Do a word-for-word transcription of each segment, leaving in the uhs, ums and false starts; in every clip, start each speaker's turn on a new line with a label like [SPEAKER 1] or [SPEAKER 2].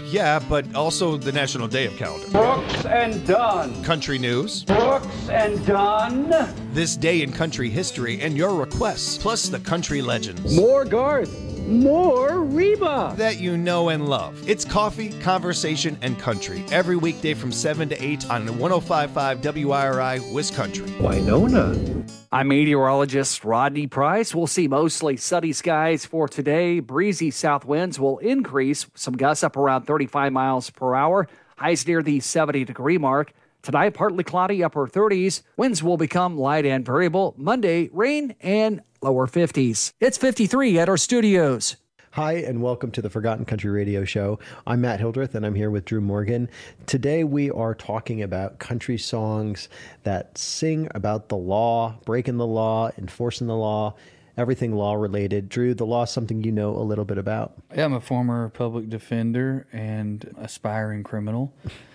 [SPEAKER 1] Yeah, but also the National Day of Calendar.
[SPEAKER 2] Brooks and Dunn.
[SPEAKER 1] Country news.
[SPEAKER 2] Brooks and Dunn.
[SPEAKER 1] This day in country history and your requests, plus the country legends.
[SPEAKER 2] More Garth. More Reba.
[SPEAKER 1] That you know and love. It's coffee, conversation, and country. Every weekday from seven to eight on one oh five point five W I R I, Wisconsin.
[SPEAKER 2] Winona.
[SPEAKER 3] I'm meteorologist Rodney Price. We'll see mostly sunny skies for today. Breezy south winds will increase. Some gusts up around thirty-five miles per hour. Highs near the seventy degree mark. Tonight, partly cloudy, upper thirties. Winds will become light and variable. Monday, rain and lower fifties. It's fifty-three at our studios.
[SPEAKER 4] Hi, and welcome to the Forgotten Country Radio Show. I'm Matt Hildreth, and I'm here with Drew Morgan. Today, we are talking about country songs that sing about the law, breaking the law, enforcing the law, everything law-related. Drew, the law is something you know a little bit about.
[SPEAKER 5] Yeah, I'm a former public defender and aspiring criminal.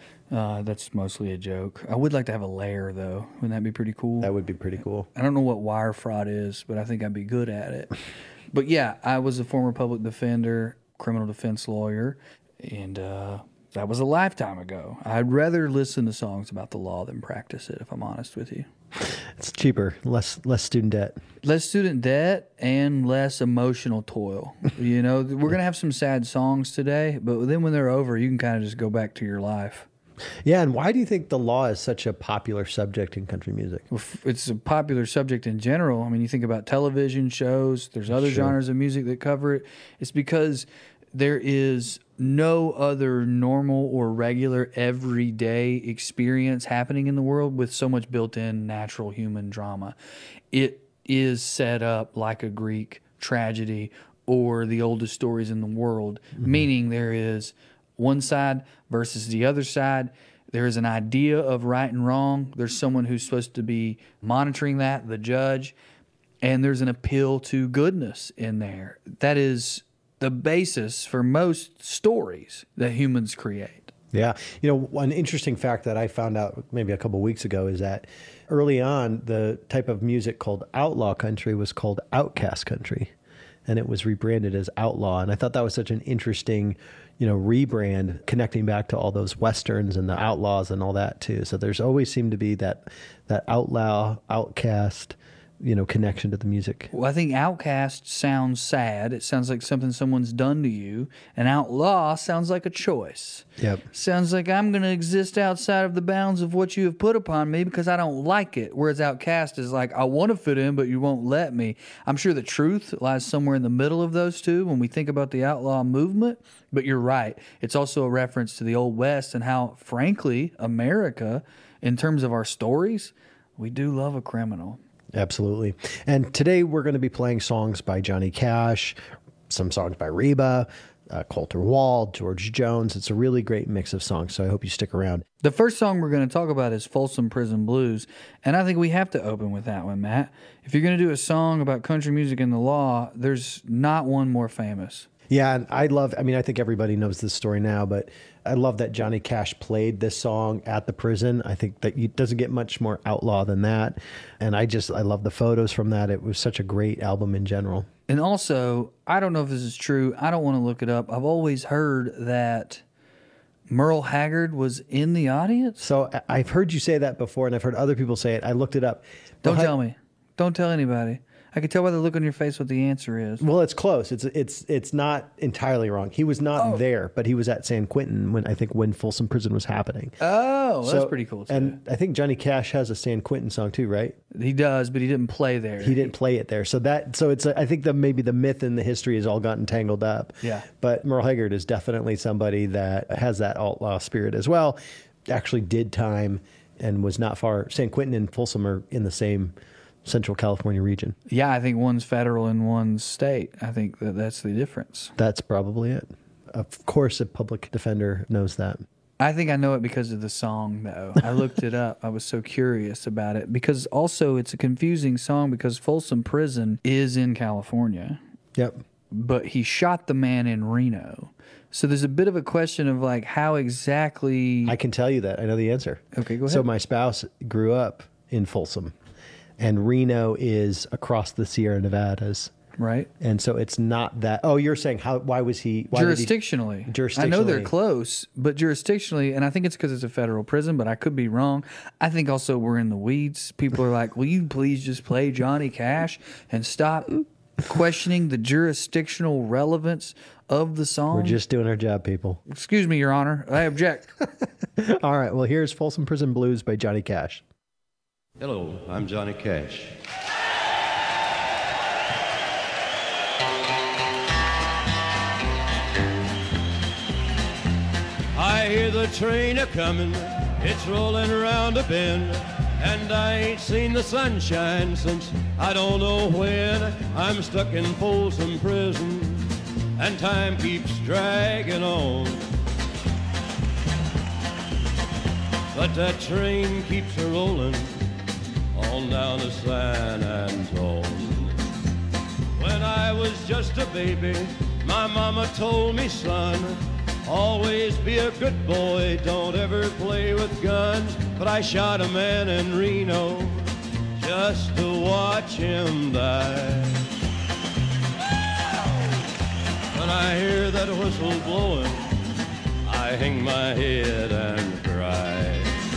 [SPEAKER 5] Uh, that's mostly a joke. I would like to have a lair, though. Wouldn't that be pretty cool?
[SPEAKER 4] That would be pretty cool.
[SPEAKER 5] I don't know what wire fraud is, but I think I'd be good at it. But yeah, I was a former public defender, criminal defense lawyer, and uh, that was a lifetime ago. I'd rather listen to songs about the law than practice it, if I'm honest with you.
[SPEAKER 4] It's cheaper, less less student debt.
[SPEAKER 5] Less student debt and less emotional toil. You know, we're going to have some sad songs today, but then when they're over, you can kind of just go back to your life.
[SPEAKER 4] Yeah, and why do you think the law is such a popular subject in country music?
[SPEAKER 5] It's a popular subject in general. I mean, you think about television shows, there's other
[SPEAKER 4] Sure.
[SPEAKER 5] genres of music that cover it. It's because there is no other normal or regular everyday experience happening in the world with so much built-in natural human drama. It is set up like a Greek tragedy or the oldest stories in the world, mm-hmm. meaning there is one side versus the other side. There is an idea of right and wrong. There's someone who's supposed to be monitoring that, the judge, and there's an appeal to goodness in there. That is the basis for most stories that humans create.
[SPEAKER 4] Yeah. You know, one interesting fact that I found out maybe a couple of weeks ago is that early on, the type of music called outlaw country was called outcast country, and it was rebranded as outlaw. And I thought that was such an interesting, you know, rebrand, connecting back to all those Westerns and the outlaws and all that too. So there's always seemed to be that that outlaw, outcast, you know, connection to the music.
[SPEAKER 5] Well, I think outcast sounds sad. It sounds like something someone's done to you. And outlaw sounds like a choice.
[SPEAKER 4] Yep.
[SPEAKER 5] Sounds like I'm going to exist outside of the bounds of what you have put upon me because I don't like it. Whereas outcast is like, I want to fit in, but you won't let me. I'm sure the truth lies somewhere in the middle of those two when we think about the outlaw movement. But you're right. It's also a reference to the Old West and how, frankly, America, in terms of our stories, we do love a criminal.
[SPEAKER 4] Absolutely. And today we're going to be playing songs by Johnny Cash, some songs by Reba, uh, Colter Wall, George Jones. It's a really great mix of songs, so I hope you stick around.
[SPEAKER 3] The first song we're going to talk about is Folsom Prison Blues, and I think we have to open with that one, Matt. If you're going to do a song about country music and the law, there's not one more famous.
[SPEAKER 4] Yeah, and I love, I mean, I think everybody knows this story now, but I love that Johnny Cash played this song at the prison. I think that it doesn't get much more outlaw than that. And I just, I love the photos from that. It was such a great album in general.
[SPEAKER 3] And also, I don't know if this is true. I don't want to look it up. I've always heard that Merle Haggard was in the audience.
[SPEAKER 4] So I- I've heard you say that before, and I've heard other people say it. I looked it up.
[SPEAKER 3] Don't
[SPEAKER 4] Well,
[SPEAKER 3] tell me. Don't tell anybody. I can tell by the look on your face what the answer is.
[SPEAKER 4] Well, it's close. It's it's it's not entirely wrong. He was not
[SPEAKER 3] Oh.
[SPEAKER 4] there, but he was at San Quentin when I think when Folsom Prison was happening.
[SPEAKER 3] Oh,
[SPEAKER 4] So-
[SPEAKER 3] that's pretty cool, too.
[SPEAKER 4] And I think Johnny Cash has a San Quentin song too, right?
[SPEAKER 3] He does, but he didn't play there.
[SPEAKER 4] He didn't play it there, so that so it's a, I think the maybe the myth and the history has all gotten tangled up.
[SPEAKER 3] Yeah.
[SPEAKER 4] But Merle Haggard is definitely somebody that has that outlaw spirit as well. Actually, did time and was not far. San Quentin and Folsom are in the same Central California region.
[SPEAKER 3] Yeah, I think one's federal and one's state. I think that that's the difference.
[SPEAKER 4] That's probably it. Of course, a public defender knows that.
[SPEAKER 3] I think I know it because of the song, though. I looked it up. I was so curious about it because also it's a confusing song because Folsom Prison is in California.
[SPEAKER 4] Yep.
[SPEAKER 3] But he shot the man in Reno. So there's a bit of a question of like how exactly...
[SPEAKER 4] I can tell you that. I know the answer.
[SPEAKER 3] Okay, go ahead.
[SPEAKER 4] So my spouse grew up in Folsom, and Reno is across the Sierra Nevadas
[SPEAKER 5] Right.
[SPEAKER 4] And so it's not that. Oh, you're saying how? Why was he? Why did he-
[SPEAKER 5] Jurisdictionally.
[SPEAKER 4] jurisdictionally.
[SPEAKER 5] I know they're close, but jurisdictionally, and I think it's because it's a federal prison, but I could be wrong. I think also we're in the weeds. People are like, will you please just play Johnny Cash and stop questioning the jurisdictional relevance of the song?
[SPEAKER 4] We're just doing our job, people.
[SPEAKER 5] Excuse me, Your Honor. I object.
[SPEAKER 4] All right. Well, here's Folsom Prison Blues by Johnny Cash.
[SPEAKER 6] Hello, I'm Johnny Cash. I hear the train a-comin', it's rolling around a bend, and I ain't seen the sunshine since I don't know when. I'm stuck in Folsom Prison, and time keeps dragging on. But that train keeps a-rolling on down to San Antone. When I was just a baby, my mama told me, son, always be a good boy, don't ever play with guns. But I shot a man in Reno just to watch him die. When I hear that whistle blowing, I hang my head and cry.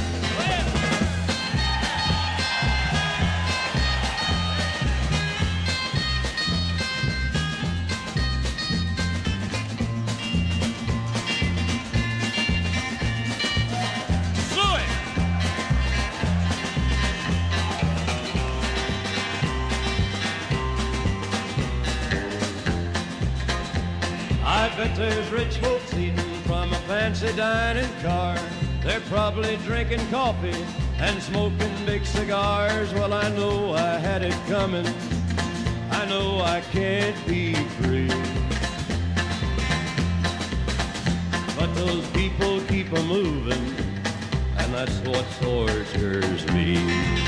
[SPEAKER 6] I bet there's rich folks eating from a fancy dining car. They're probably drinking coffee and smoking big cigars. Well, I know I had it coming. I know I can't be free. But those people keep a moving, and that's what tortures me.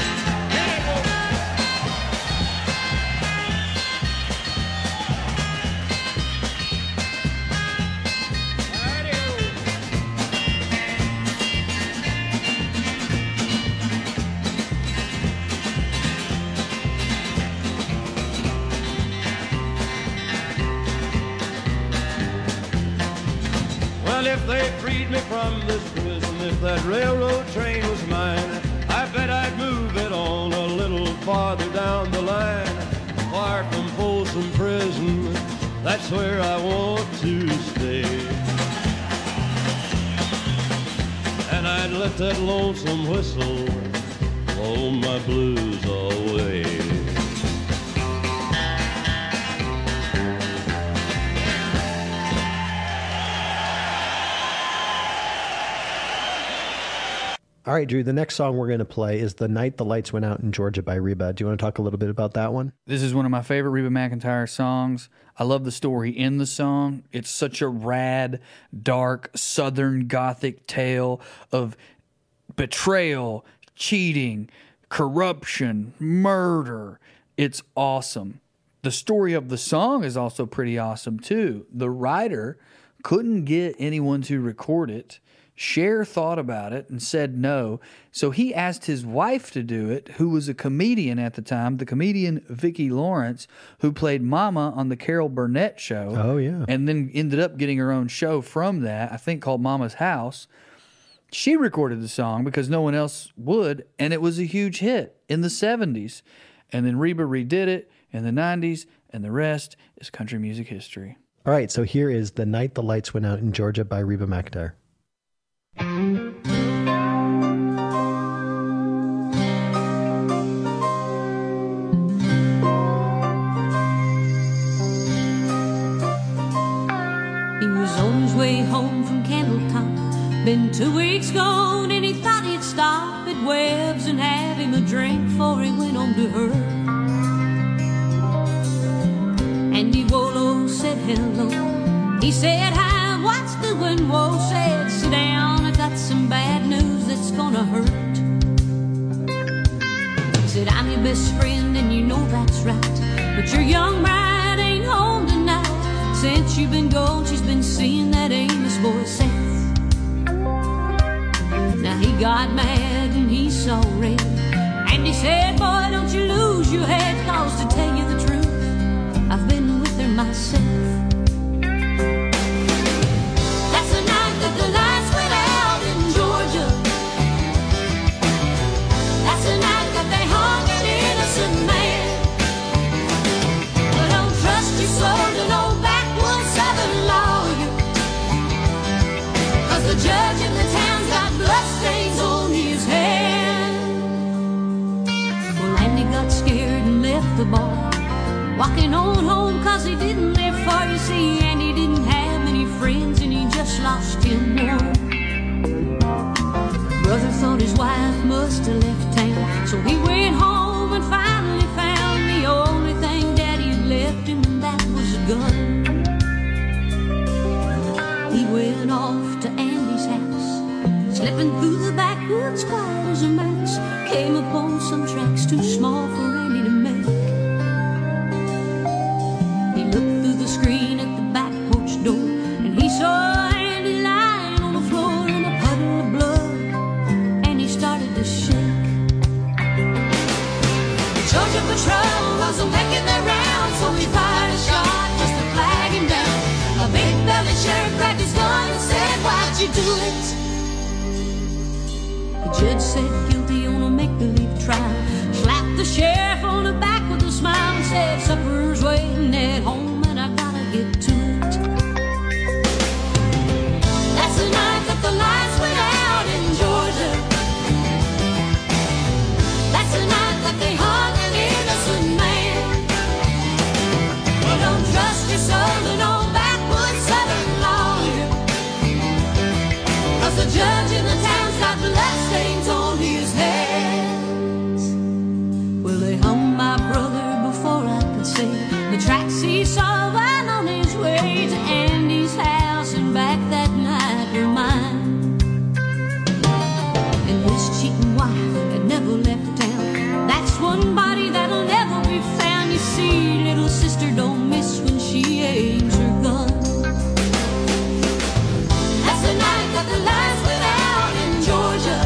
[SPEAKER 6] Well, if they freed me from this prison, if that railroad train was mine, I bet I'd move it on a little farther down the line. Far from Folsom Prison, that's where I want to stay. And I'd let that lonesome whistle blow my blues away.
[SPEAKER 4] All right, Drew, the next song we're going to play is The Night the Lights Went Out in Georgia by Reba. Do you want to talk a little bit about that one?
[SPEAKER 5] This is one of my favorite Reba McEntire songs. I love the story in the song. It's such a rad, dark, southern gothic tale of betrayal, cheating, corruption, murder. It's awesome. The story of the song is also pretty awesome, too. The writer couldn't get anyone to record it. Cher thought about it and said no. So he asked his wife to do it, who was a comedian at the time, the comedian Vicki Lawrence, who played Mama on the Carol Burnett show.
[SPEAKER 4] Oh, yeah.
[SPEAKER 5] And then ended up getting her own show from that, I think called Mama's House. She recorded the song because no one else would, and it was a huge hit in the seventies. And then Reba redid it in the nineties, and the rest is country music history.
[SPEAKER 4] All right, so here is The Night the Lights Went Out in Georgia by Reba McEntire.
[SPEAKER 7] He was on his way home from Candletop. Been two weeks gone and he thought he'd stop at Webb's and have him a drink before he went home to her. Andy Wolo said hello. He said hi, what's doing? Whoa said sit down, I got some bad news that's gonna hurt. He said I'm your best friend and you know that's right, but your young bride ain't home tonight. Since you've been gone, she's been seeing that Amos boy Seth. Now he got mad and he saw red, and he said, boy, don't you lose your head, cause to tell you the truth, I walking on home cause he didn't live far, you see, and he didn't have many friends, and he just lost him one. Brother thought his wife must have left town, so he went home and finally found the only thing Daddy had left him, and that was a gun. He went off to Andy's house, slipping through the backwoods quiet as a mouse, came upon some tracks too small for Andy to make. He looked through the screen at the back porch door, and he saw Andy lying on the floor in a puddle of blood, and he started to shake. The Georgia Patrol wasn't making their rounds, so he fired a shot just to flag him down. A big-bellied sheriff grabbed his gun and said, "Why'd you do it?" The judge said guilty on a make-believe trial, slapped the sheriff on the back with a smile and said, "Supper's waiting at home and I gotta get to it." That's the night that the lights went out in Georgia. That's the night that they hung an innocent man. Well, don't trust your southern old backwoods southern lawyer, cause the judge in the town's got bloodstains on his hands. Well, they hung my brother before I could see the tracks he saw while on his way to Andy's house, and back that night were mine. And his cheating wife had never left town. That's one body that'll never be found. You see, little sister don't miss when she aims her gun. That's the night that the lights went out in Georgia.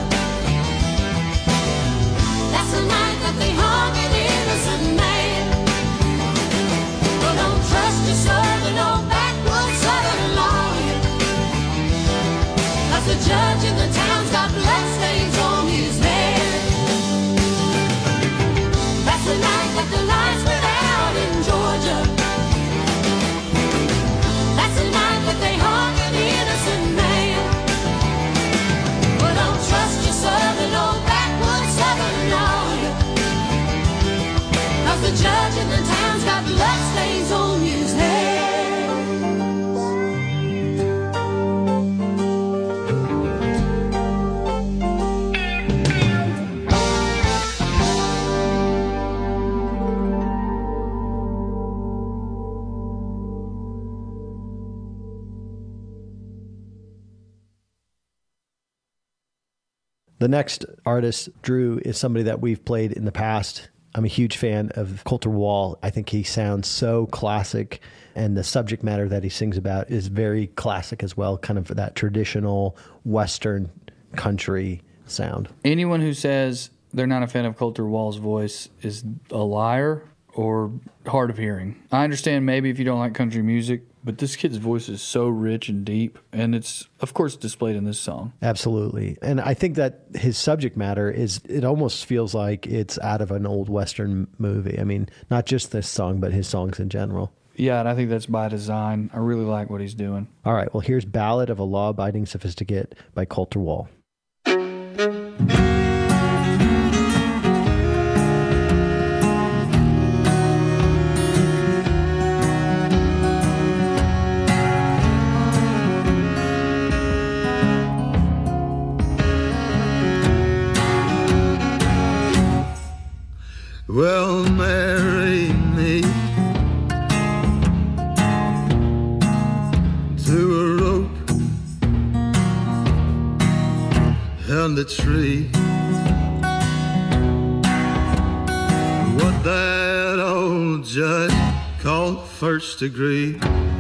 [SPEAKER 7] That's the night that they hung an innocent man. Well, don't trust your southern old backwoods southern lawyer, cause the judge in the town's got bloodstains on his hands. That's the night that the lights went out in Georgia. That's the night that they hung an innocent man. Well, don't trust your southern old backwoods southern lawyer, cause the judge in the town's got bloodstains on his hands.
[SPEAKER 4] The next artist, Drew, is somebody that we've played in the past. I'm a huge fan of Colter Wall. I think he sounds so classic, and the subject matter that he sings about is very classic as well, kind of that traditional Western country sound.
[SPEAKER 5] Anyone who says they're not a fan of Colter Wall's voice is a liar or hard of hearing. I understand maybe if you don't like country music, but this kid's voice is so rich and deep, and it's, of course, displayed in this song.
[SPEAKER 4] Absolutely. And I think that his subject matter is, it almost feels like it's out of an old Western movie. I mean, not just this song, but his songs in general.
[SPEAKER 5] Yeah, and I think that's by design. I really like what he's doing.
[SPEAKER 4] All right, well, here's Ballad of a Law-Abiding Sophisticate by Colter Wall.
[SPEAKER 8] Well, marry me to a rope and a tree. What that old judge called first degree.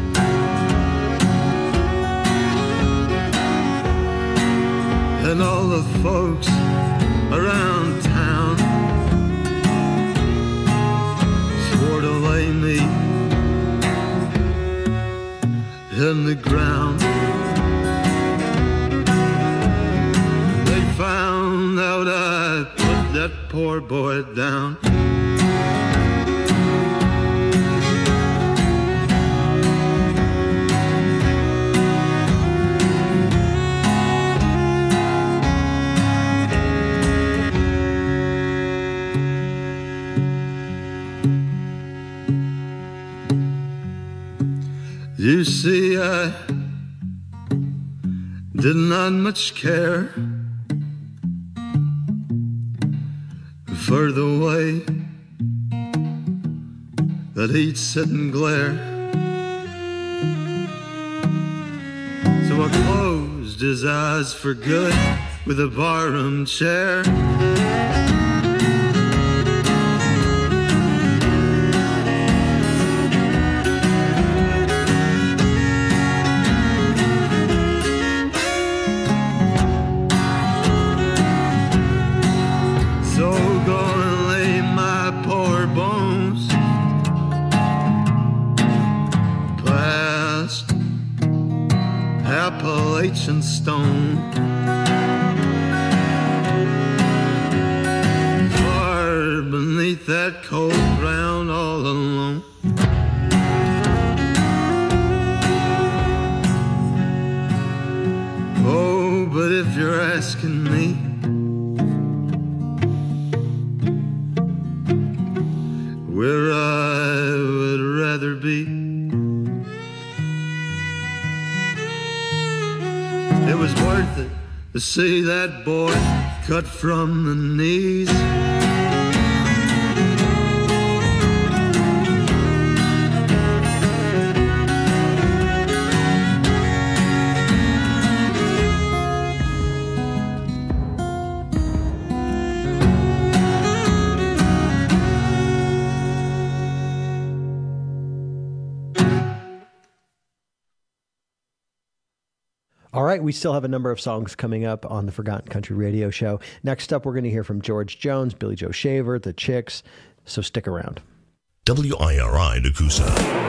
[SPEAKER 8] And all the folks around town swore to lay me in the ground. They found out I put that poor boy down. did not much care for the way that he'd sit and glare. So I closed his eyes for good with a barroom chair. Appalachian stone, far beneath that cold ground all alone. Oh, but if you're asking me, where I would rather be, it was worth it to see that boy cut from the knees.
[SPEAKER 4] All right, we still have a number of songs coming up on the Forgotten Country Radio Show. Next up, we're going to hear from George Jones, Billy Joe Shaver, The Chicks, so stick around.
[SPEAKER 9] W I R I Nakusa.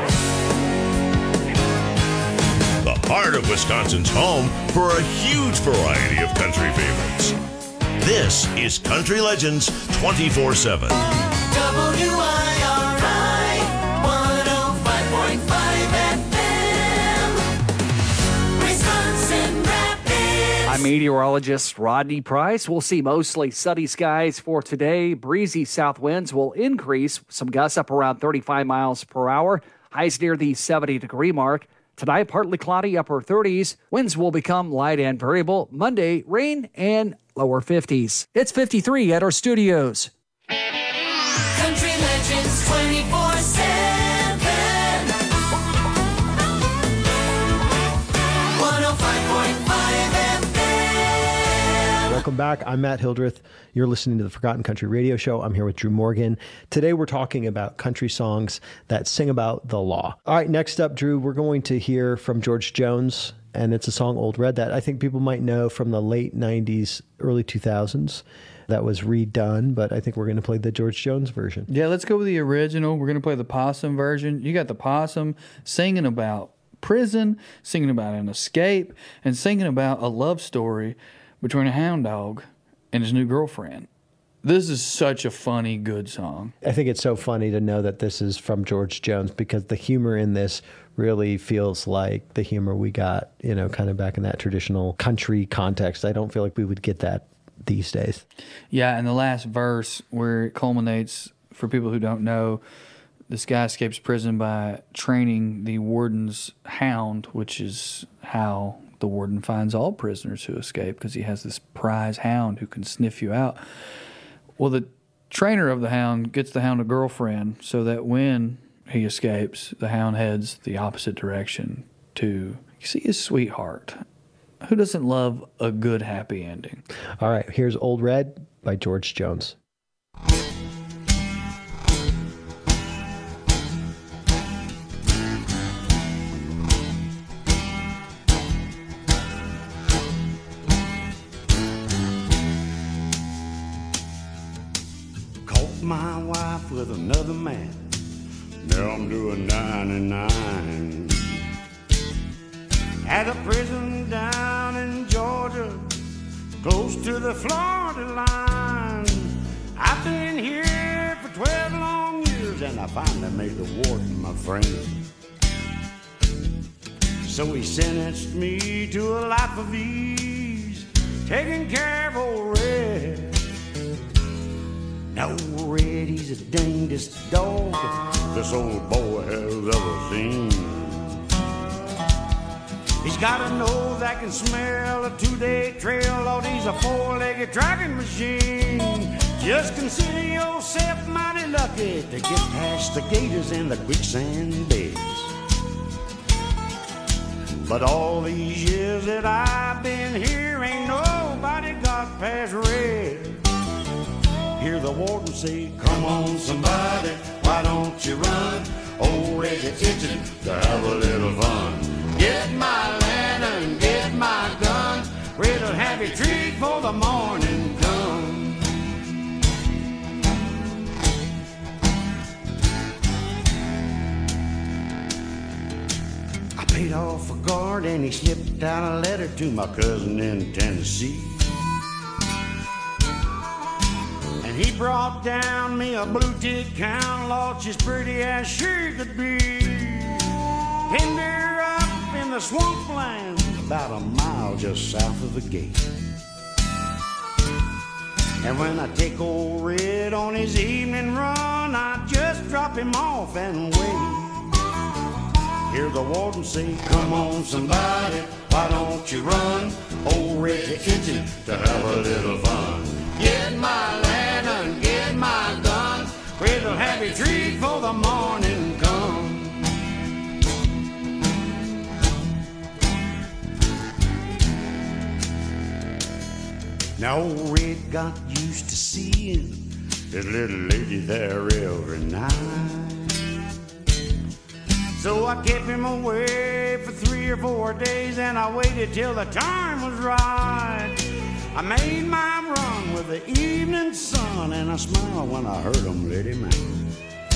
[SPEAKER 9] The heart of Wisconsin's home for a huge variety of country favorites. This is Country Legends twenty-four seven.
[SPEAKER 7] W I R I one oh five point five F M, Wisconsin Rapids.
[SPEAKER 3] I'm meteorologist Rodney Price. We'll see mostly sunny skies for today. Breezy south winds will increase, some gusts up around thirty-five miles per hour. Highs near the seventy degree mark. Tonight, partly cloudy, upper thirties. Winds will become light and variable. Monday, rain and lower fifties. It's fifty-three at our studios.
[SPEAKER 7] Country Legends twenty-four seven, one oh five point five F M.
[SPEAKER 4] Welcome back. I'm Matt Hildreth. You're listening to the Forgotten Country Radio Show. I'm here with Drew Morgan. Today we're talking about country songs that sing about the law. All right, next up, Drew, we're going to hear from George Jones, and it's a song, Old Red, that I think people might know from the late nineties, early two thousands. That was redone, but I think we're going to play the George Jones version.
[SPEAKER 5] Yeah, let's go with the original. We're going to play the possum version. You got the possum singing about prison, singing about an escape, and singing about a love story between a hound dog and his new girlfriend. This is such a funny, good song.
[SPEAKER 4] I think it's so funny to know that this is from George Jones because the humor in this really feels like the humor we got, you know, kind of back in that traditional country context. I don't feel like we would get that these days.
[SPEAKER 5] Yeah, and the last verse where it culminates, for people who don't know, this guy escapes prison by training the warden's hound, which is how the warden finds all prisoners who escape, because he has this prize hound who can sniff you out. Well, the trainer of the hound gets the hound a girlfriend so that when he escapes, the hound heads the opposite direction to see his sweetheart. Who doesn't love a good, happy ending?
[SPEAKER 4] All right, here's Old Red by George Jones.
[SPEAKER 10] Caught my wife with another man. Now I'm doing ninety-nine. At a prison down in Georgia, close to the Florida line. I've been here for twelve long years, and I finally made the warden my friend. So he sentenced me to a life of ease, taking care of old Red. Now Red, he's the dangest dog this old boy has ever seen. He's got a nose that can smell a two-day trail. Lord, he's a four-legged dragging machine. Just consider yourself mighty lucky to get past the gators and the quicksand beds. But all these years that I've been here, ain't nobody got past red. Hear the warden say, come on somebody, why don't you run? Old Red's itching to have a little fun. Get my lantern, get my gun, Red'll have your treat for the morning come. I paid off a guard and he slipped out a letter to my cousin in Tennessee. And he brought down me a blue tick cow, Lord, she's pretty as she could be. Pinned her up in the swampland, about a mile just south of the gate. And when I take old Red on his evening run, I just drop him off and wait. Hear the warden say, come on somebody, why don't you run? Old Red's itching to have a little fun. Get my lantern, get my gun, Red'll have your treat for the morning come. Now old Red got used to seeing his little lady there every night. So I kept him away for three or four days, and I waited till the time was right. I made my run with the evening sun, and I smiled when I heard him let him out.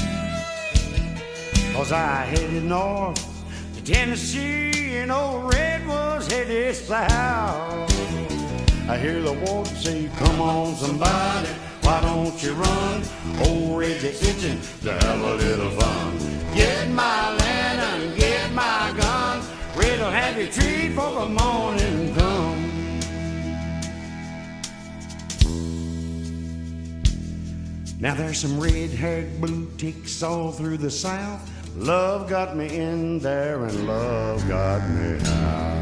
[SPEAKER 10] 'Cause I headed north to Tennessee, and old Red was headed south. I hear the warden say, come on somebody, why don't you run? Old Red's itching to have a little fun. Get my lantern, get my gun, Red'll have your treat for the morning come. Now there's some red-haired blue ticks all through the South. Love got me in there and love got me out.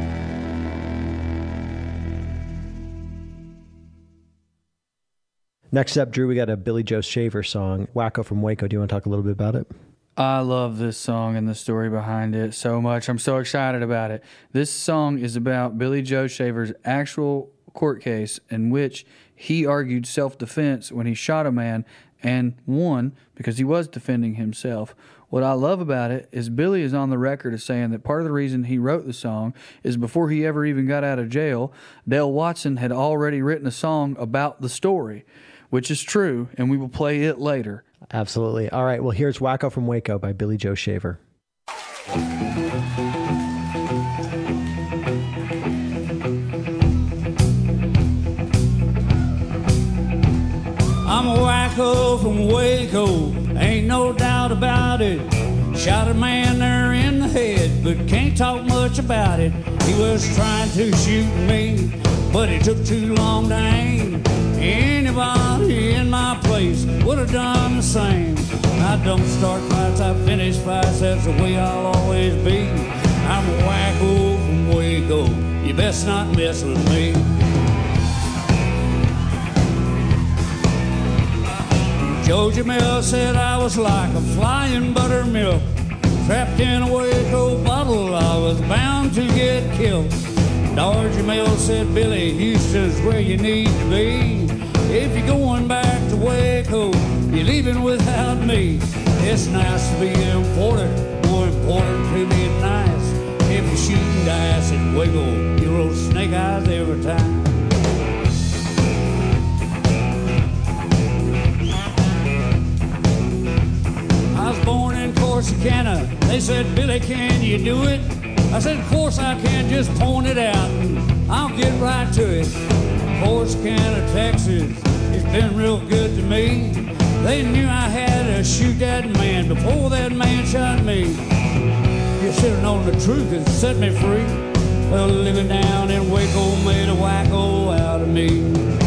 [SPEAKER 4] Next up, Drew, we got a Billy Joe Shaver song, Wacko from Waco. Do you want to talk a little bit about it?
[SPEAKER 5] I love this song and the story behind it so much. I'm so excited about it. This song is about Billy Joe Shaver's actual court case in which he argued self-defense when he shot a man and won because he was defending himself. What I love about it is Billy is on the record as saying that part of the reason he wrote the song is before he ever even got out of jail, Dale Watson had already written a song about the story, which is true, and we will play it later.
[SPEAKER 4] Absolutely. All right, well, here's Wacko from Waco by Billy Joe Shaver.
[SPEAKER 11] I'm a wacko from Waco, ain't no doubt about it. Shot a man there in the head, but can't talk much about it. He was trying to shoot me, but it took too long to aim. Anybody in my place would have done the same. I don't start fights, I finish fights, that's the way I'll always be. I'm a wacko from Waco, you best not mess with me. Joe Jamel said I was like a flying buttermilk, trapped in a Waco bottle, I was bound to get killed. Dar Jamel said, Billy, Houston's where you need to be. If you're going back to Waco, you're leaving without me. It's nice to be important, more important to be nice. If you're shooting dice at Waco, you roll snake eyes every time. I was born in Corsicana. They said, Billy, can you do it? I said, of course I can, just point it out and I'll get right to it. Corsicana, Texas, it's been real good to me. They knew I had to shoot that man before that man shot me. You should have known the truth and set me free. Well, living down in Waco made a wacko out of me.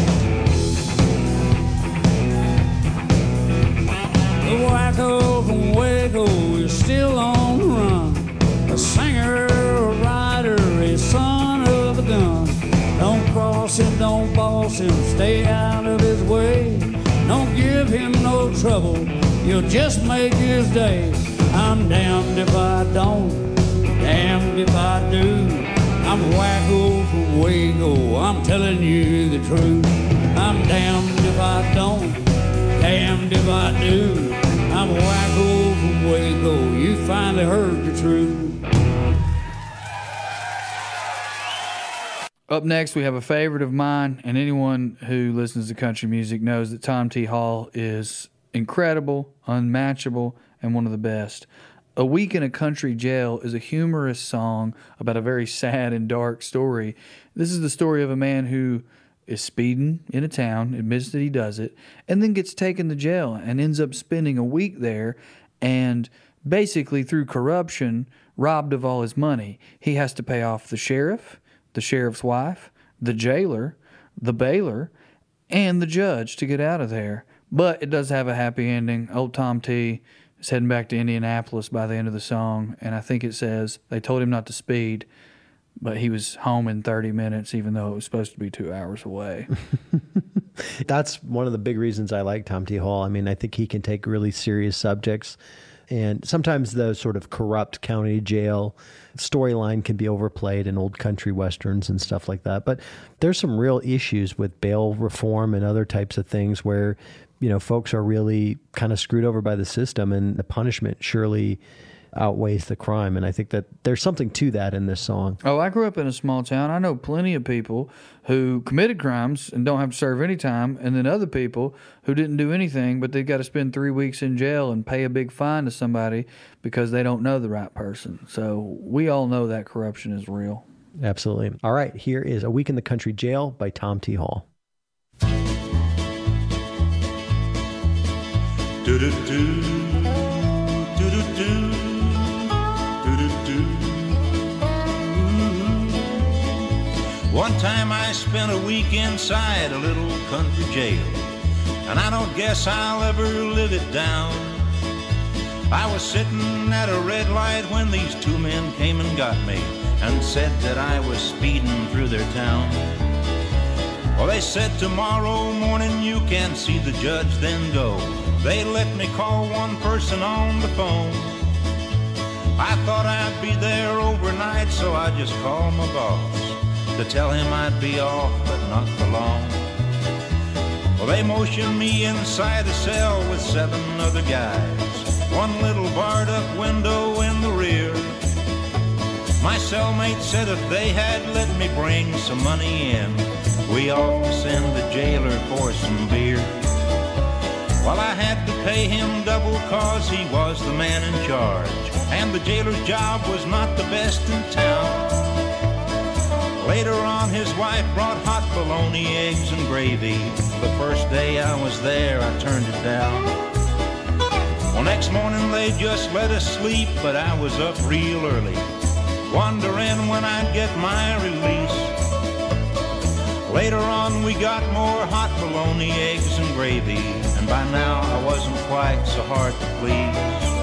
[SPEAKER 11] The wacko from Waco is still on the run. A singer, a writer, boss him, don't boss him, stay out of his way. Don't give him no trouble, you'll just make his day. I'm damned if I don't, damned if I do. I'm wacko from Waco, I'm telling you the truth. I'm damned if I don't, damned if I do. I'm wacko from Waco, you finally heard the truth.
[SPEAKER 5] Up next, we have a favorite of mine, and anyone who listens to country music knows that Tom T. Hall is incredible, unmatchable, and one of the best. A Week in a Country Jail is a humorous song about a very sad and dark story. This is the story of a man who is speeding in a town, admits that he does it, and then gets taken to jail and ends up spending a week there and basically through corruption robbed of all his money. He has to pay off the sheriff, the sheriff's wife, the jailer, the bailer, and the judge to get out of there. But it does have a happy ending. Old Tom T. is heading back to Indianapolis by the end of the song, and I think it says they told him not to speed, but he was home in thirty minutes, even though it was supposed to be two hours away.
[SPEAKER 4] That's one of the big reasons I like Tom T. Hall. I mean, I think he can take really serious subjects, and sometimes the sort of corrupt county jail storyline can be overplayed in old country westerns and stuff like that. But there's some real issues with bail reform and other types of things where, you know, folks are really kind of screwed over by the system, and the punishment surely outweighs the crime. And I think that there's something to that in this song.
[SPEAKER 5] Oh, I grew up in a small town. I know plenty of people who committed crimes and don't have to serve any time, and then other people who didn't do anything, but they've got to spend three weeks in jail and pay a big fine to somebody because they don't know the right person. So we all know that corruption is real.
[SPEAKER 4] Absolutely. All right, here is A Week in the Country Jail by Tom T. Hall.
[SPEAKER 8] Do-do-do, do-do-do. One time I spent a week inside a little country jail, and I don't guess I'll ever live it down. I was sitting at a red light when these two men came and got me and said that I was speeding through their town. Well, they said tomorrow morning you can see the judge, then go. They let me call one person on the phone. I thought I'd be there overnight, so I just called my boss to tell him I'd be off, but not for long. Well, they motioned me inside a cell with seven other guys, one little barred up window in the rear. My cellmate said if they had let me bring some money in, we ought to send the jailer for some beer. Well, I had to pay him double cause he was the man in charge, and the jailer's job was not the best in town. Later on, his wife brought hot bologna, eggs, and gravy. The first day I was there, I turned it down. Well, next morning they just let us sleep, but I was up real early, wondering when I'd get my release. Later on, we got more hot bologna, eggs, and gravy, and by now I wasn't quite so hard to please.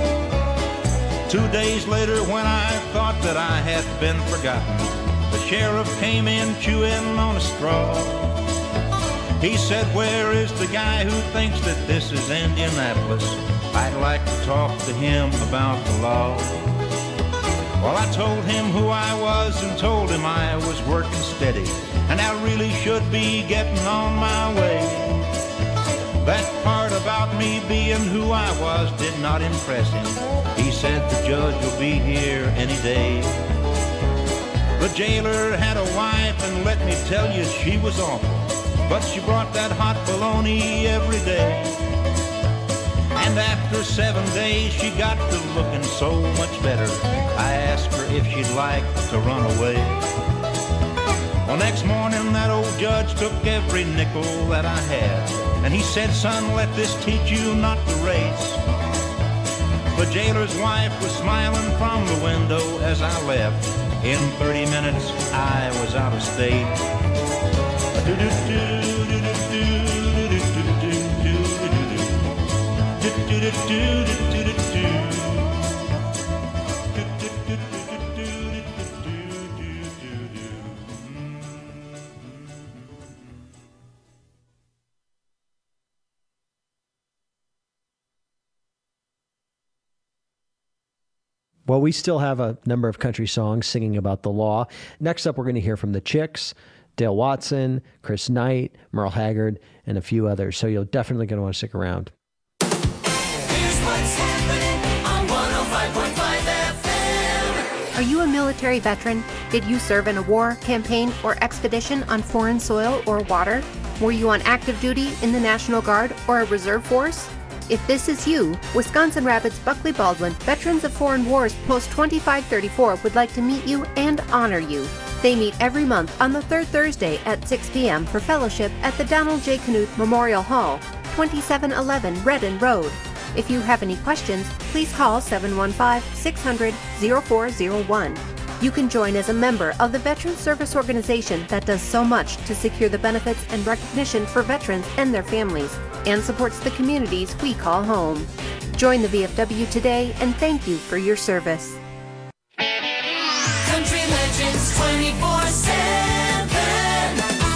[SPEAKER 8] Two days later, when I thought that I had been forgotten, the sheriff came in chewing on a straw. He said, where is the guy who thinks that this is Indianapolis? I'd like to talk to him about the law. Well, I told him who I was and told him I was working steady, and I really should be getting on my way. That part about me being who I was did not impress him. He said the judge will be here any day. The jailer had a wife, and let me tell you, she was awful, but she brought that hot bologna every day. And after seven days, she got to looking so much better. I asked her if she'd like to run away. Well, next morning, that old judge took every nickel that I had, and he said, son, let this teach you not to race. The jailer's wife was smiling from the window as I left. In thirty minutes, I was out of state.
[SPEAKER 4] Well, we still have a number of country songs singing about the law. Next up, we're going to hear from the Chicks, Dale Watson, Chris Knight, Merle Haggard, and a few others. So you're definitely going to want to stick around.
[SPEAKER 7] Here's what's happening on one oh five point five F M.
[SPEAKER 12] Are you a military veteran? Did you serve in a war, campaign, or expedition on foreign soil or water? Were you on active duty in the National Guard or a reserve force? If this is you, Wisconsin Rapids Buckley Baldwin Veterans of Foreign Wars Post twenty-five thirty-four would like to meet you and honor you. They meet every month on the third Thursday at six p.m. for fellowship at the Donald J. Knuth Memorial Hall, twenty-seven eleven Redden Road. If you have any questions, please call seven one five, six hundred, oh four oh one. You can join as a member of the Veterans Service Organization that does so much to secure the benefits and recognition for veterans and their families, and supports the communities we call home. Join the V F W today, and thank you for your service.
[SPEAKER 7] Country Legends twenty-four seven.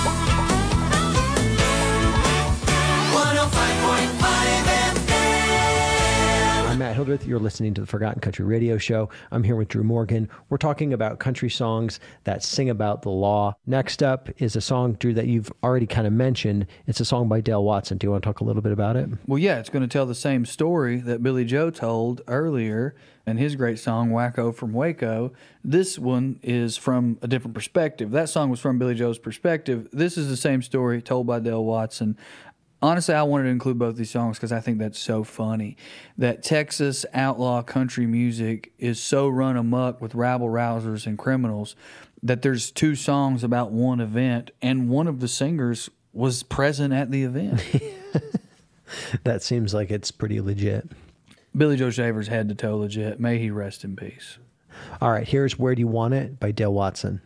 [SPEAKER 7] one oh five point five F M.
[SPEAKER 4] I'm Matt Hildreth. You're listening to the Forgotten Country Radio Show. I'm here with Drew Morgan. We're talking about country songs that sing about the law. Next up is a song, Drew, that you've already kind of mentioned. It's a song by Dale Watson. Do you want to talk a little bit about it?
[SPEAKER 5] Well, yeah, it's going to tell the same story that Billy Joe told earlier in his great song, Wacko from Waco. This one is from a different perspective. That song was from Billy Joe's perspective. This is the same story told by Dale Watson. Honestly, I wanted to include both these songs because I think that's so funny. That Texas outlaw country music is so run amok with rabble-rousers and criminals that there's two songs about one event, and one of the singers was present at the event.
[SPEAKER 4] That seems like it's pretty legit.
[SPEAKER 5] Billy Joe Shaver's head to toe legit. May he rest in peace.
[SPEAKER 4] All right, here's Where Do You Want It by Dale Watson.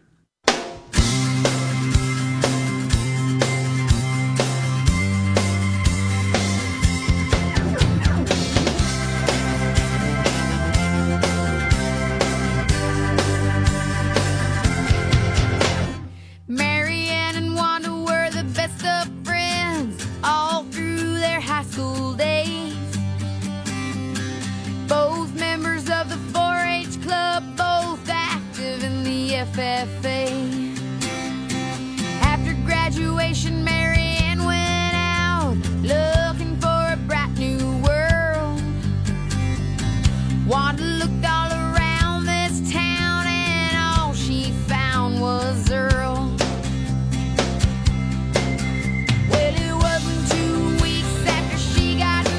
[SPEAKER 13] Marianne and Wanda were the best of friends all through their high school days. Both members of the four H club, both active in the F F A. After graduation, Marianne went out looking for a bright new world. Wanda looked all around this town and all she found was Earl. Well, it wasn't two weeks after she got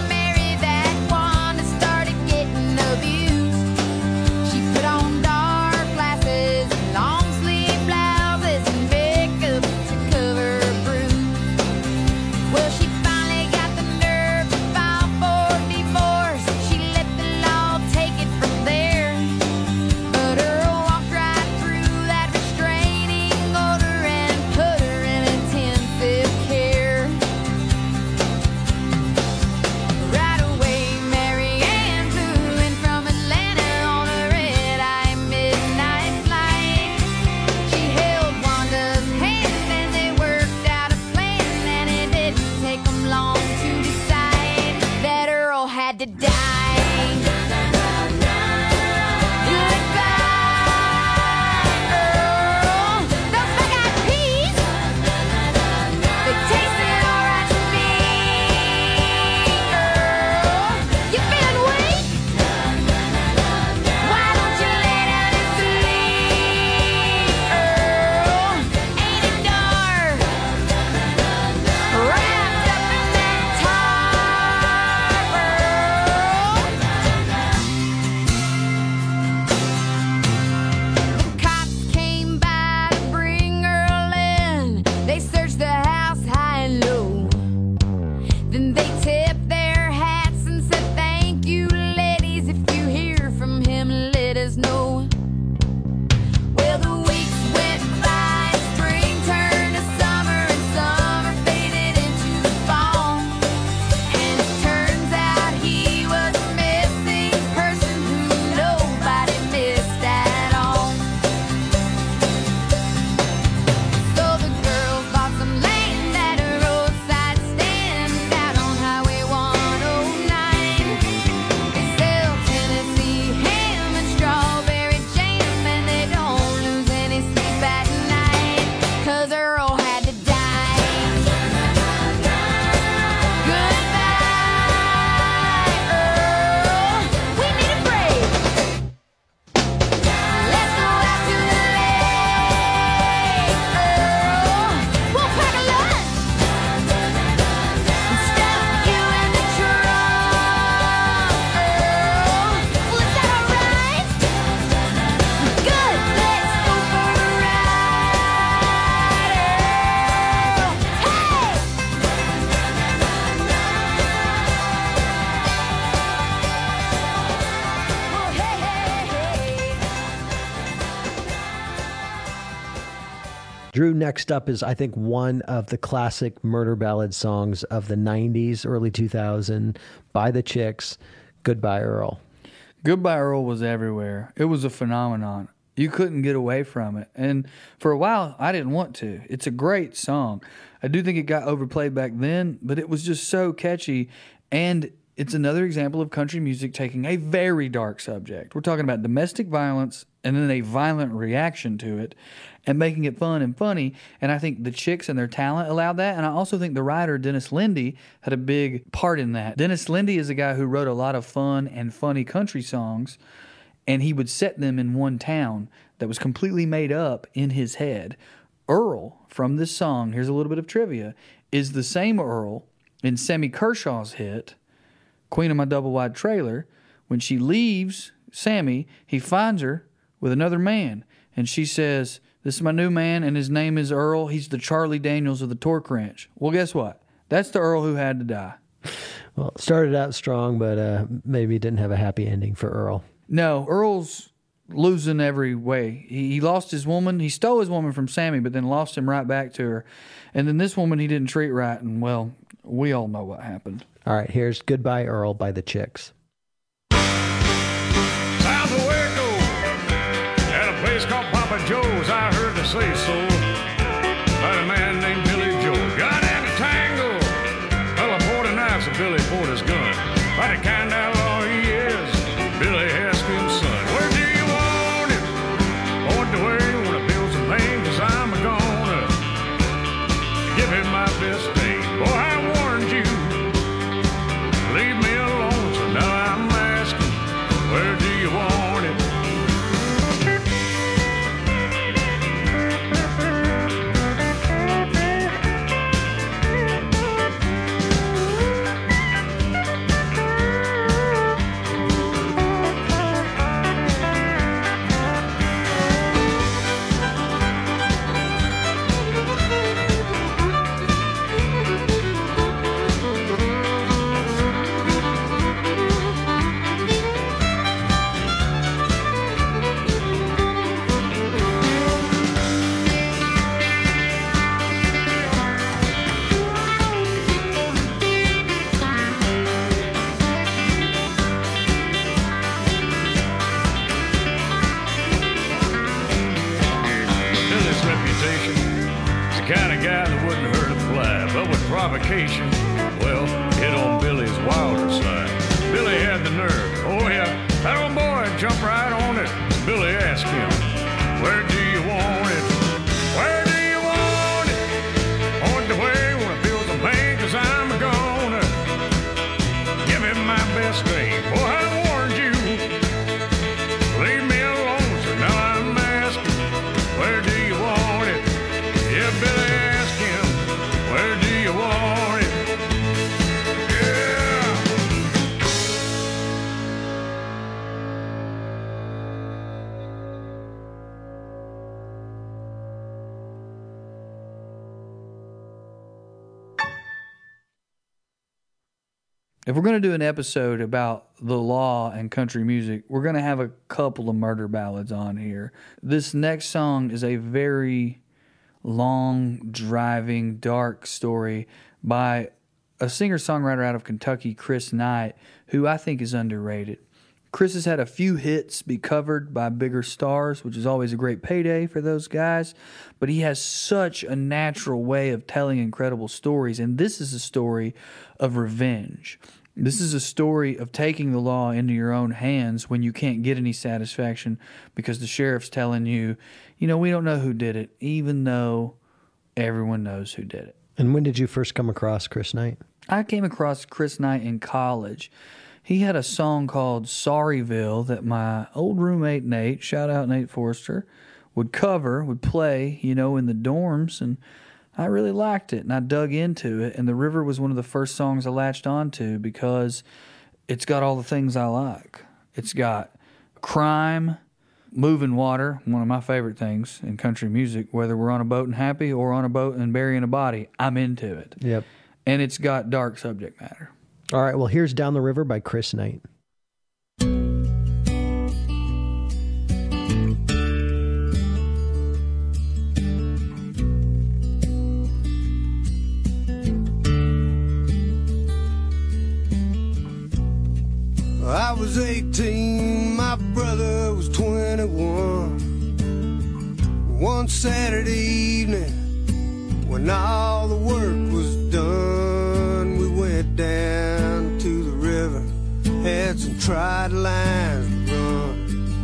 [SPEAKER 4] Drew, next up is, I think, one of the classic murder ballad songs of the nineties, early two thousand, by the Chicks, Goodbye Earl.
[SPEAKER 5] Goodbye Earl was everywhere. It was a phenomenon. You couldn't get away from it. And for a while, I didn't want to. It's a great song. I do think it got overplayed back then, but it was just so catchy. And it's another example of country music taking a very dark subject. We're talking about domestic violence and then a violent reaction to it and making it fun and funny. And I think the Chicks and their talent allowed that. And I also think the writer, Dennis Lindy, had a big part in that. Dennis Lindy is a guy who wrote a lot of fun and funny country songs, and he would set them in one town that was completely made up in his head. Earl, from this song, here's a little bit of trivia, is the same Earl in Sammy Kershaw's hit, Queen of My Double Wide Trailer. When she leaves Sammy, he finds her with another man, and she says, "This is my new man, and his name is Earl. He's the Charlie Daniels of the Torque Ranch." Well, guess what? That's the Earl who had to die.
[SPEAKER 4] Well, it started out strong, but uh, maybe didn't have a happy ending for Earl.
[SPEAKER 5] No, Earl's losing every way. He, he lost his woman. He stole his woman from Sammy, but then lost him right back to her. And then this woman he didn't treat right, and, well, we all know what happened.
[SPEAKER 4] All right, here's Goodbye Earl by the Chicks.
[SPEAKER 10] South of Waco, at a place called Papa Joe's, I heard they say so, about a man named Billy Joe. Got into tango, fella poured a knife, so Billy poured his gun. By the kind of outlaw he is, Billy asked him, son, where do you want it? Point the way you want to build some pain, cause I'm gonna give him my best thing. Boy, I warned you, leave me alone, so now I'm asking, where do you want it? Kind of guy that wouldn't hurt a fly, but with provocation, well, hit on Billy's wilder side. Billy had the nerve, oh yeah, that old boy jumped right on it. Billy asked him, where do you want it? Where do you want it? On the way, wanna feel some pain, cause I'm gonna give him my best thing. Boy, I warned you, leave me alone, so now I'm asking, where do you want it? Yeah, Billy asked him, where do you want it? Yeah.
[SPEAKER 5] If we're going to do an episode about the law and country music, we're going to have a couple of murder ballads on here. This next song is a very long, driving, dark story by a singer-songwriter out of Kentucky, Chris Knight, who I think is underrated. Chris has had a few hits be covered by bigger stars, which is always a great payday for those guys, but he has such a natural way of telling incredible stories, and this is a story of revenge. This is a story of taking the law into your own hands when you can't get any satisfaction because the sheriff's telling you, you know, we don't know who did it, even though everyone knows who did it.
[SPEAKER 4] And when did you first come across Chris Knight?
[SPEAKER 5] I came across Chris Knight in college. He had a song called Sorryville that my old roommate Nate, shout out Nate Forster, would cover, would play, you know, in the dorms, and I really liked it, and I dug into it, and The River was one of the first songs I latched onto because it's got all the things I like. It's got crime, moving water, one of my favorite things in country music, whether we're on a boat and happy or on a boat and burying a body, I'm into it.
[SPEAKER 4] Yep.
[SPEAKER 5] And it's got dark subject matter.
[SPEAKER 4] All right, well, here's Down the River by Chris Knight.
[SPEAKER 14] was eighteen, my brother was twenty-one. One Saturday evening, when all the work was done, we went down to the river, had some tried lines to run.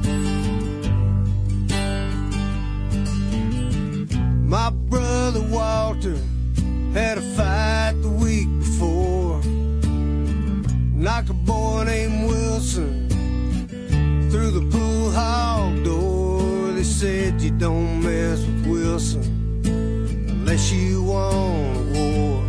[SPEAKER 14] My brother Walter had a fight the week before, knocked a boy named Wilson through the pool hall door. They said you don't mess with Wilson unless you want a war.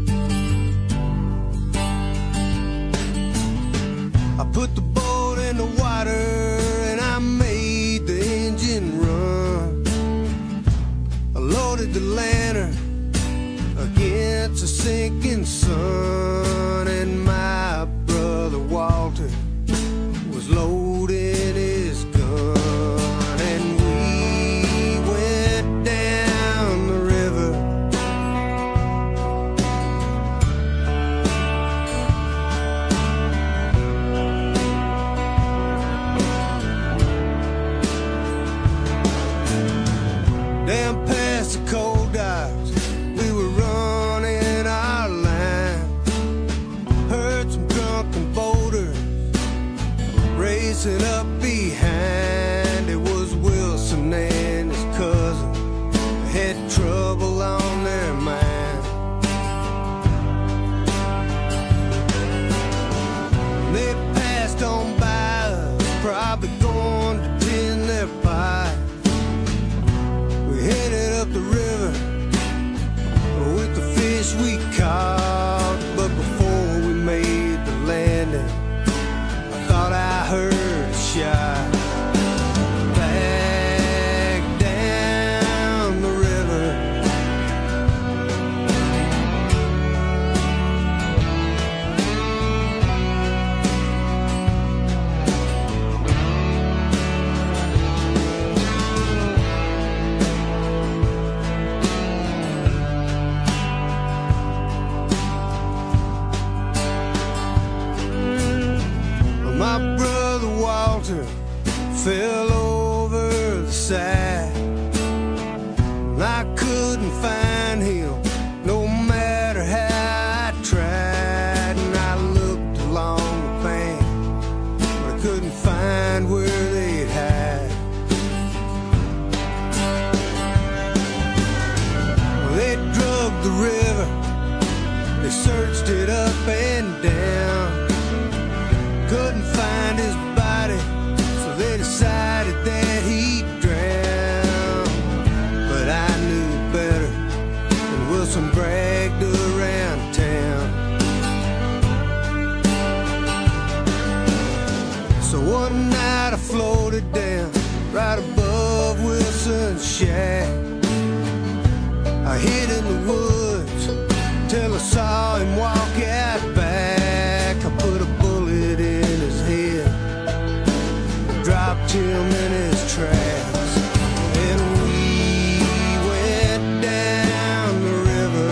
[SPEAKER 14] I put the boat in the water and I made the engine run. I loaded the lantern against a sinking sun, and my brother Walter was loading his gun, and we went down the river. Down past the coal docks, we were running our line. Heard some drunken boaters racing up behind. It was Wilson and his cousin, they had trouble on their mind. They passed on by us, probably going to tin their pie. We headed up the river with the fish we caught, but before we made the landing, I thought I heard a shot. Back down the river. My brother Walter fell over the side, and I couldn't find him no matter how I tried. And I looked along the bank, but I couldn't find where they'd hide. Well, they drugged the river, they searched it up and down, couldn't find his body, so they decided that he'd drown. But I knew better, and Wilson bragged around town. So one night I floated down right above Wilson's shack. I hid in the woods till I saw him walk out back. I put a bullet in his head, dropped him in his tracks, and we went down the river.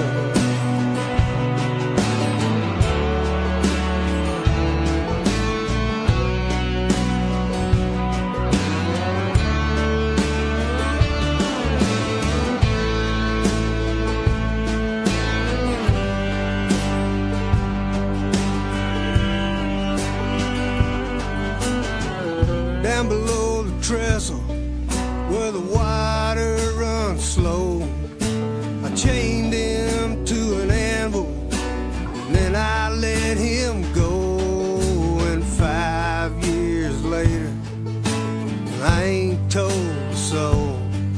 [SPEAKER 14] Down below the trestle, where the water runs slow, I chained him to an anvil, and then I let him go. And five years later, I ain't told a soul.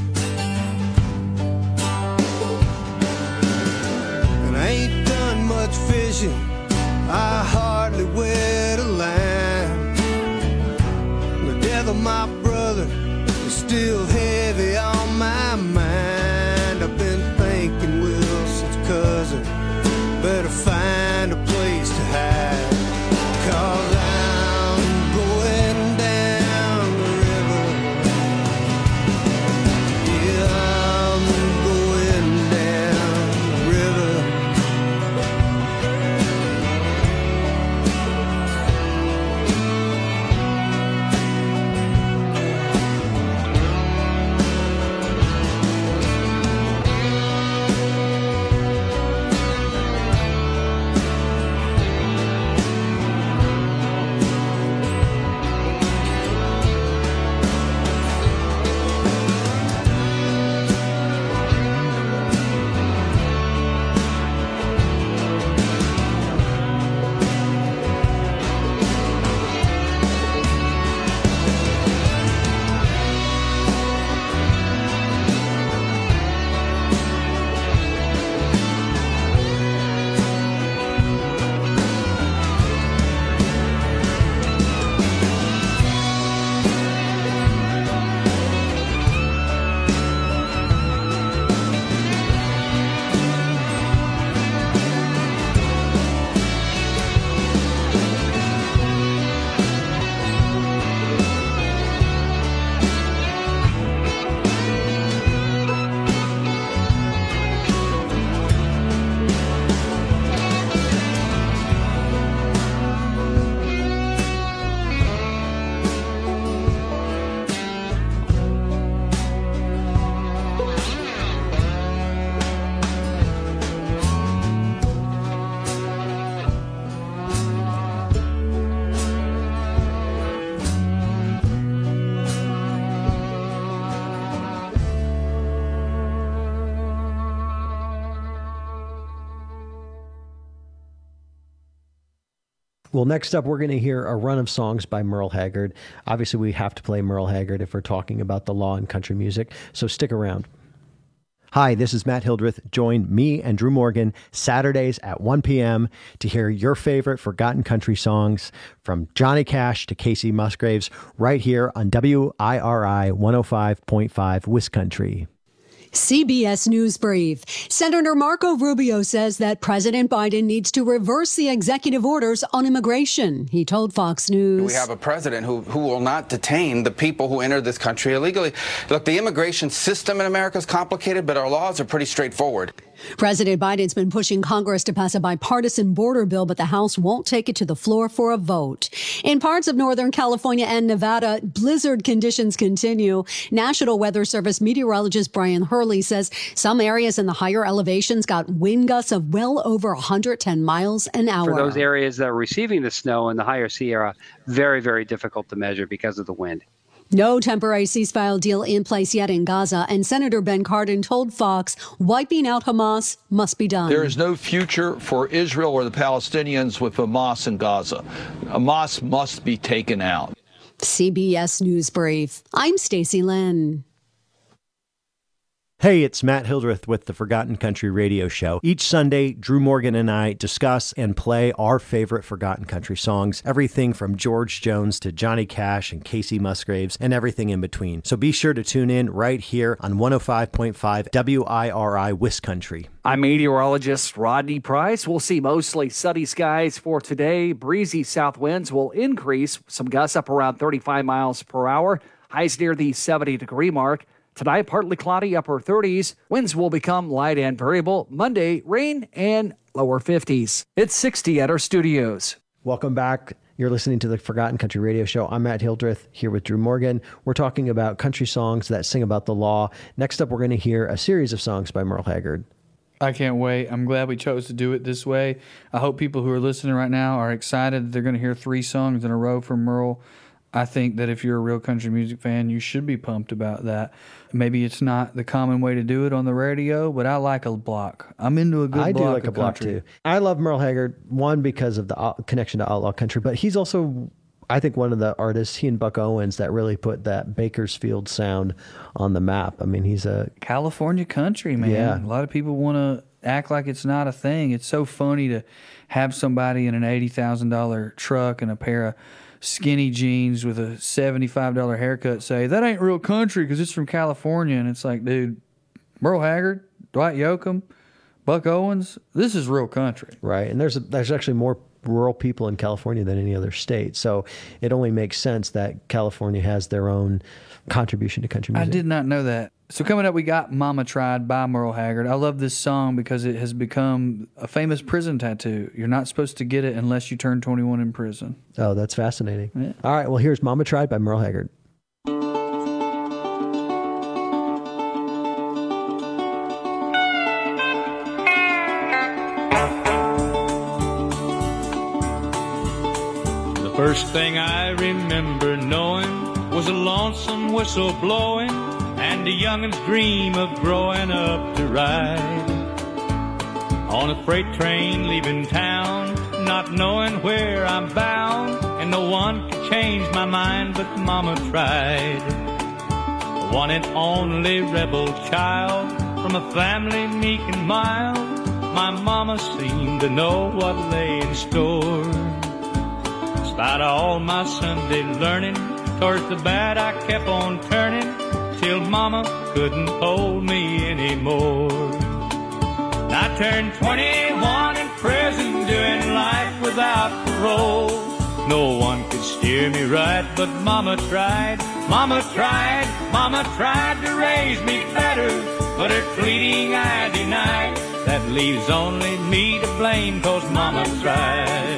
[SPEAKER 14] And I ain't done much fishing, I hardly wet a line. The death of my brother is still heavy on my mind. I've been thinking Wilson's cousin better find a place to hide, 'cause I'm going down the river. Yeah, I'm going down the river.
[SPEAKER 4] Well, next up, we're going to hear a run of songs by Merle Haggard. Obviously, we have to play Merle Haggard if we're talking about the law in country music, so stick around. Hi, this is Matt Hildreth. Join me and Drew Morgan Saturdays at one p.m. to hear your favorite forgotten country songs from Johnny Cash to Casey Musgraves right here on W I R I one oh five point five WisCountry.
[SPEAKER 15] C B S News Brief. Senator Marco Rubio says that President Biden needs to reverse the executive orders on immigration. He told Fox News.
[SPEAKER 16] We have a president who, who will not detain the people who enter this country illegally. Look, the immigration system in America is complicated, but our laws are pretty straightforward.
[SPEAKER 15] President Biden's been pushing Congress to pass a bipartisan border bill, but the House won't take it to the floor for a vote. In parts of Northern California and Nevada, blizzard conditions continue. National Weather Service meteorologist Brian Hurley says some areas in the higher elevations got wind gusts of well over one hundred ten miles an hour.
[SPEAKER 17] For those areas that are receiving the snow in the higher Sierra, very, very difficult to measure because of the wind.
[SPEAKER 15] No temporary ceasefire deal in place yet in Gaza, and Senator Ben Cardin told Fox wiping out Hamas must be done.
[SPEAKER 18] There is no future for Israel or the Palestinians with Hamas in Gaza. Hamas must be taken out.
[SPEAKER 15] C B S News Brief. I'm Stacey Lynn.
[SPEAKER 4] Hey, it's Matt Hildreth with the Forgotten Country Radio Show. Each Sunday, Drew Morgan and I discuss and play our favorite forgotten country songs, everything from George Jones to Johnny Cash and Casey Musgraves and everything in between. So be sure to tune in right here on one oh five point five W I R I WisCountry.
[SPEAKER 3] I'm meteorologist Rodney Price. We'll see mostly sunny skies for today. Breezy south winds will increase, some gusts up around thirty-five miles per hour, highs near the seventy degree mark. Tonight, partly cloudy, upper thirties. Winds will become light and variable. Monday, rain and lower fifties. It's sixty at our studios.
[SPEAKER 4] Welcome back. You're listening to the Forgotten Country Radio Show. I'm Matt Hildreth here with Drew Morgan. We're talking about country songs that sing about the law. Next up, we're going to hear a series of songs by Merle Haggard.
[SPEAKER 5] I can't wait. I'm glad we chose to do it this way. I hope people who are listening right now are excited that they're going to hear three songs in a row from Merle. I think that if you're a real country music fan, you should be pumped about that. Maybe it's not the common way to do it on the radio, but I like a block. I'm into a good
[SPEAKER 4] I
[SPEAKER 5] block
[SPEAKER 4] do like
[SPEAKER 5] of
[SPEAKER 4] a block
[SPEAKER 5] country.
[SPEAKER 4] too. I love Merle Haggard, one, because of the uh, connection to outlaw country, but he's also, I think, one of the artists, he and Buck Owens, that really put that Bakersfield sound on the map. I mean, he's a...
[SPEAKER 5] California country, man.
[SPEAKER 4] Yeah.
[SPEAKER 5] A lot of people want to act like it's not a thing. It's so funny to have somebody in an eighty thousand dollars truck and a pair of skinny jeans with a seventy-five dollars haircut say, that ain't real country because it's from California. And it's like, dude, Merle Haggard, Dwight Yoakam, Buck Owens, this is real country.
[SPEAKER 4] Right. And there's a, there's actually more rural people in California than any other state. So it only makes sense that California has their own contribution to country music.
[SPEAKER 5] I did not know that. So coming up, we got Mama Tried by Merle Haggard. I love this song because it has become a famous prison tattoo. You're not supposed to get it unless you turn twenty-one in prison.
[SPEAKER 4] Oh, that's fascinating.
[SPEAKER 5] Yeah.
[SPEAKER 4] All right, well, here's Mama Tried by Merle Haggard.
[SPEAKER 6] The first thing I remember knowing was a lonesome whistle blowing and a youngin's dream of growing up to ride on a freight train leaving town, not knowing where I'm bound, and no one could change my mind but Mama tried. The one and only rebel child from a family meek and mild, my mama seemed to know what lay in store. Despite all my Sunday learning, towards the bad I kept on turning, till Mama couldn't hold me anymore. I turned twenty-one in prison, doing life without parole. No one could steer me right, but Mama tried, Mama tried, Mama tried to raise me better, but her pleading I denied. That leaves only me to blame, 'cause Mama tried.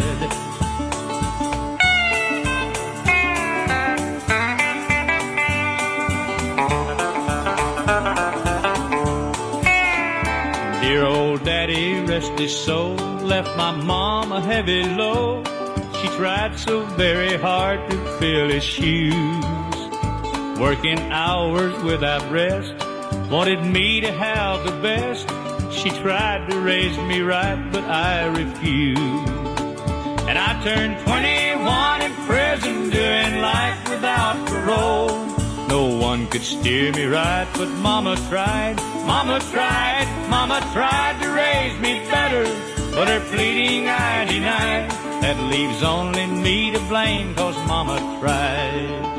[SPEAKER 6] Dear old daddy, rest his soul, left my mom a heavy load. She tried so very hard to fill his shoes, working hours without rest, wanted me to have the best. She tried to raise me right, but I refused.
[SPEAKER 11] And I turned twenty-one in prison, doing life without parole. No one could steer me right, but Mama tried, Mama tried, Mama tried to raise me better, but her pleading I denied. That leaves only me to blame, 'cause Mama tried.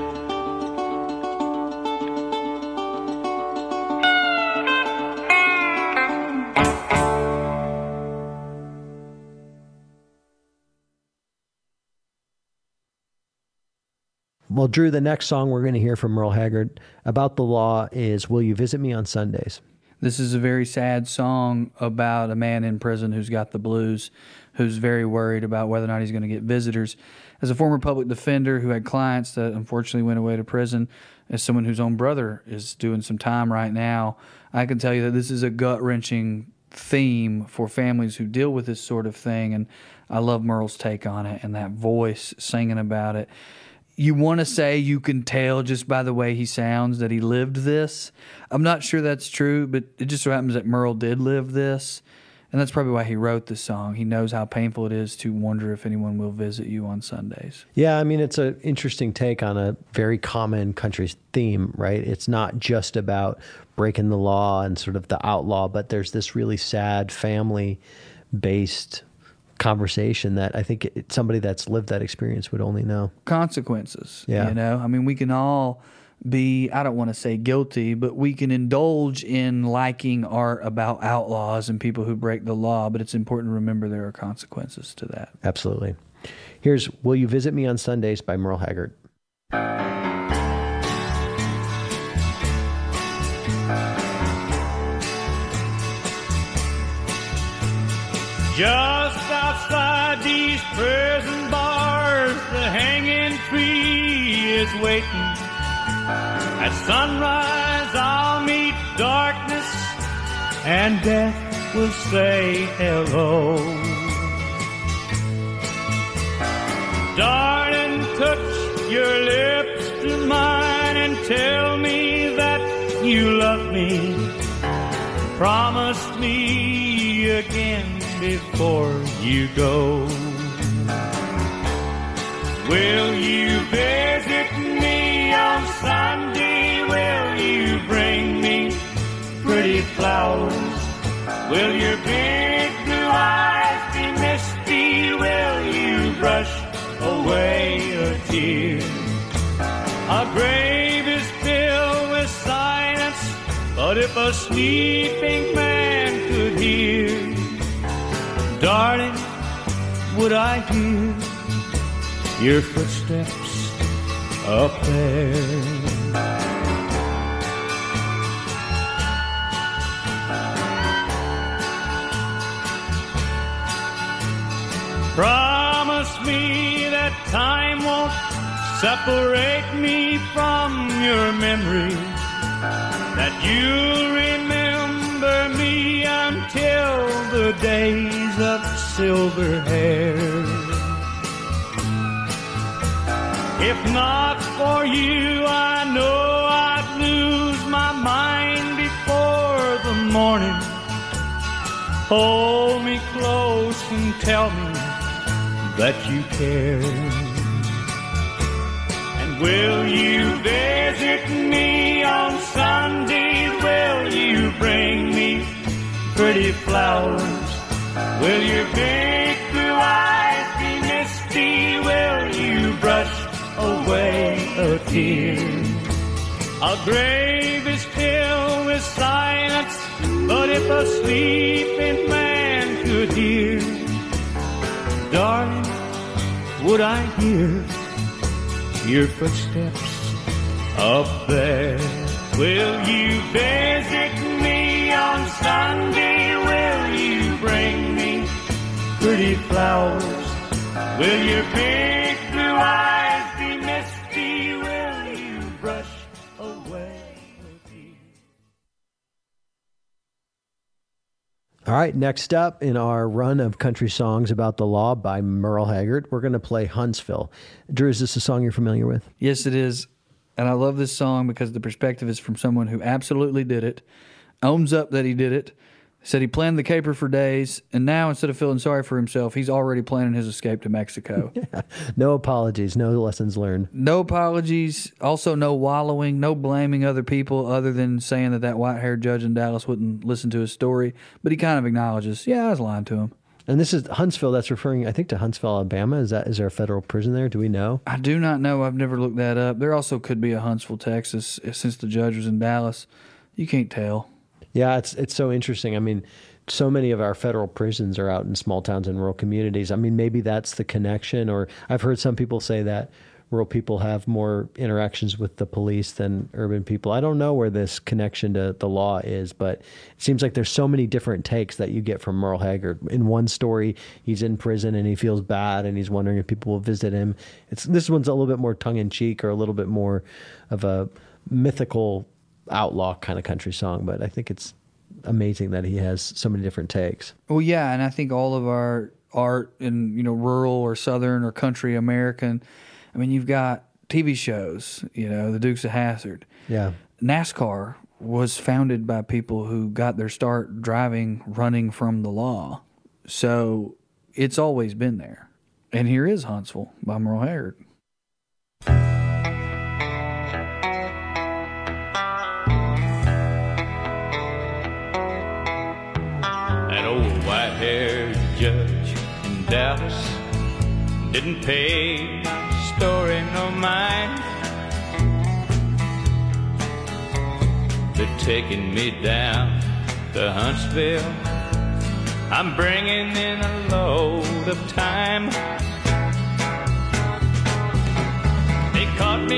[SPEAKER 4] Well, Drew, the next song we're going to hear from Merle Haggard about the law is Will You Visit Me on Sundays?
[SPEAKER 5] This is a very sad song about a man in prison who's got the blues, who's very worried about whether or not he's going to get visitors. As a former public defender who had clients that unfortunately went away to prison, as someone whose own brother is doing some time right now, I can tell you that this is a gut-wrenching theme for families who deal with this sort of thing, and I love Merle's take on it and that voice singing about it. You want to say you can tell just by the way he sounds that he lived this. I'm not sure that's true, but it just so happens that Merle did live this. And that's probably why he wrote this song. He knows how painful it is to wonder if anyone will visit you on Sundays.
[SPEAKER 4] Yeah, I mean, it's an interesting take on a very common country theme, right? It's not just about breaking the law and sort of the outlaw, but there's this really sad family-based conversation that I think it, somebody that's lived that experience would only know.
[SPEAKER 5] Consequences.
[SPEAKER 4] Yeah.
[SPEAKER 5] You know, I mean, we can all be, I don't want to say guilty, but we can indulge in liking art about outlaws and people who break the law, but it's important to remember there are consequences to that.
[SPEAKER 4] Absolutely. Here's Will You Visit Me on Sundays by Merle Haggard.
[SPEAKER 11] Just outside these prison bars, the hanging tree is waiting. At sunrise I'll meet darkness, and death will say hello. Darling, touch your lips to mine and tell me that you love me. Promise me again before you go. Will you visit me on Sunday? Will you bring me pretty flowers? Will your big blue eyes be misty? Will you brush away a tear? A grave is filled with silence, but if a sleeping man could hear, darling, would I hear your footsteps up there? Promise me that time won't separate me from your memory, that you'll remember me until the days of silver hair. If not for you, I know I'd lose my mind before the morning. Hold me close and tell me that you care. And will you visit me on Sunday? Will you bring me pretty flowers? Will your big blue eyes be misty? Will you brush away a tear? A grave is filled with silence, but if a sleeping man could hear, darling, would I hear your footsteps up there? Will you visit me on Sunday? Will you bring me pretty flowers? Will your big blue eyes be misty? Will you brush away a tear?
[SPEAKER 4] All right, next up in our run of country songs about the law by Merle Haggard, we're going to play Huntsville. Drew, is this a song you're familiar with?
[SPEAKER 5] Yes, it is. And I love this song because the perspective is from someone who absolutely did it, owns up that he did it, Said he planned the caper for days, and now instead of feeling sorry for himself, he's already planning his escape to Mexico.
[SPEAKER 4] Yeah. No apologies, no lessons learned.
[SPEAKER 5] No apologies, also no wallowing, no blaming other people other than saying that that white-haired judge in Dallas wouldn't listen to his story. But he kind of acknowledges, yeah, I was lying to him.
[SPEAKER 4] And this is Huntsville. That's referring, I think, to Huntsville, Alabama. Is that is there a federal prison there? Do we know?
[SPEAKER 5] I do not know. I've never looked that up. There also could be a Huntsville, Texas, since the judge was in Dallas. You can't tell.
[SPEAKER 4] Yeah, it's it's so interesting. I mean, so many of our federal prisons are out in small towns and rural communities. I mean, maybe that's the connection. Or I've heard some people say that rural people have more interactions with the police than urban people. I don't know where this connection to the law is, but it seems like there's so many different takes that you get from Merle Haggard. In one story, he's in prison and he feels bad and he's wondering if people will visit him. It's this one's a little bit more tongue-in-cheek or a little bit more of a mythical outlaw kind of country song, but I think it's amazing that he has so many different takes.
[SPEAKER 5] Well, yeah, and I think all of our art in, you know, rural or southern or country American, I mean, you've got T V shows, you know, the Dukes of Hazzard.
[SPEAKER 4] Yeah.
[SPEAKER 5] NASCAR was founded by people who got their start driving, running from the law. So it's always been there. And here is Huntsville by Merle Haggard.
[SPEAKER 6] That old white-haired judge in Dallas didn't pay story no mind. They're taking me down to Huntsville. I'm bringing in a load of time.